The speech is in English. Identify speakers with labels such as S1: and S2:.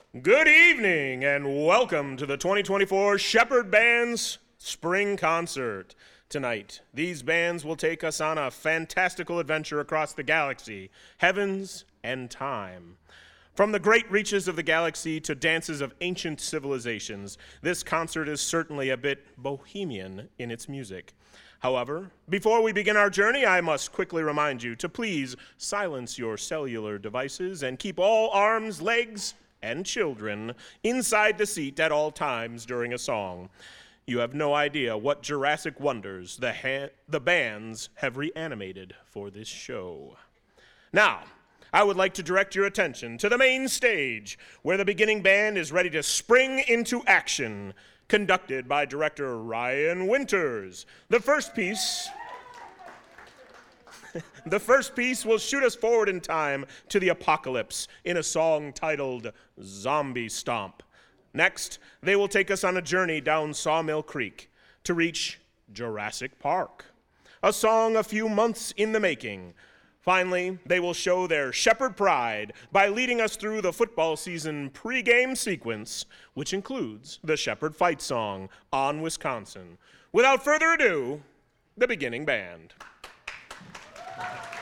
S1: Good evening and welcome to the 2024 Shepherd Band's Spring Concert. Tonight, these bands will take us on a fantastical adventure across the galaxy, heavens, and time. From the great reaches of the galaxy to dances of ancient civilizations, this concert is certainly a bit bohemian in its music. However, before we begin our journey, I must quickly remind you to please silence your cellular devices and keep all arms, legs, and children inside the seat at all times during a song. You have no idea what Jurassic wonders the bands have reanimated for this show. Now, I would like to direct your attention to the main stage, where the beginning band is ready to spring into action, conducted by director Ryan Winters. The first piece will shoot us forward in time to the apocalypse in a song titled Zombie Stomp. Next, they will take us on a journey down Sawmill Creek to reach Jurassic Park, a song a few months in the making. Finally, they will show their shepherd pride by leading us through the football season pregame sequence, which includes the Shepherd Fight song, On Wisconsin. Without further ado, the beginning band.